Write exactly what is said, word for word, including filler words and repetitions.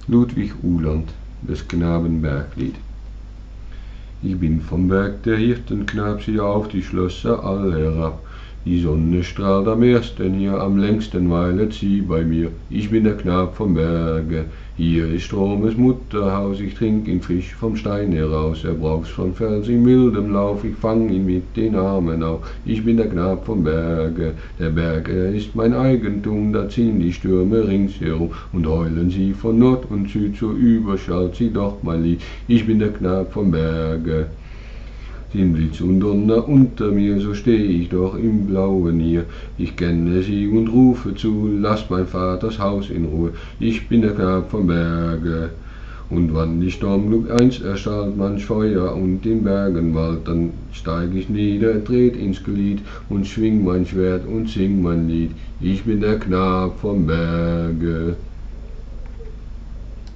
Ludwig Uhland, des Knaben Berglied. Ich bin vom Berg der Hirtenknabe, sieh auf die Schlösser all herab. Die Sonne strahlt am ersten hier, am längsten weilet sie bei mir. Ich bin der Knab vom Berge, hier ist Stromes Mutterhaus. Ich trink ihn frisch vom Stein heraus, er braucht's von Fels in wildem Lauf. Ich fang ihn mit den Armen auf, ich bin der Knab vom Berge. Der Berg, er ist mein Eigentum, da ziehen die Stürme ringsherum und heulen sie von Nord und Süd, so überschallt sie doch mein Lied. Ich bin der Knab vom Berge. Sind Blitz und Donner unter mir, so steh ich doch im Blauen hier. Ich kenne sie und rufe zu, lasst mein Vaters Haus in Ruhe. Ich bin der Knab vom Berge. Und wann die Sturmglut einst erstrahlt manch Feuer und den Bergenwald, dann steig ich nieder, tret ins Glied und schwing mein Schwert und sing mein Lied. Ich bin der Knab vom Berge.